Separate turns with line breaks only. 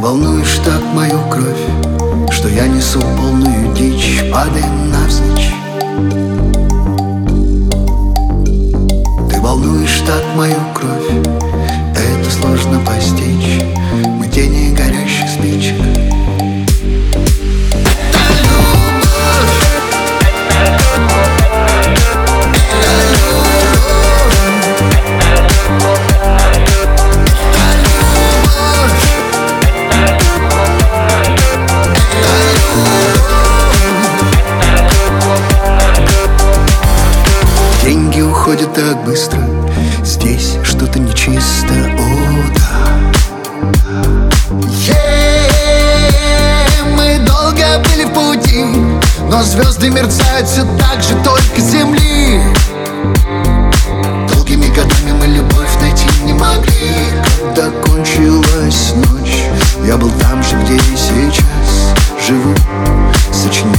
волнуешь так мою кровь, что я несу полную дичь, падаем навзничь. Ты волнуешь так мою кровь, это сложно постичь. Мы тени горящих спичек. Деньги уходят так быстро, здесь что-то нечисто, о да. Мы долго были в пути, но звезды мерцают все так же, только с земли. Долгими годами мы любовь найти не могли. Когда кончилась ночь, я был там же, где и сейчас живу, сочиняю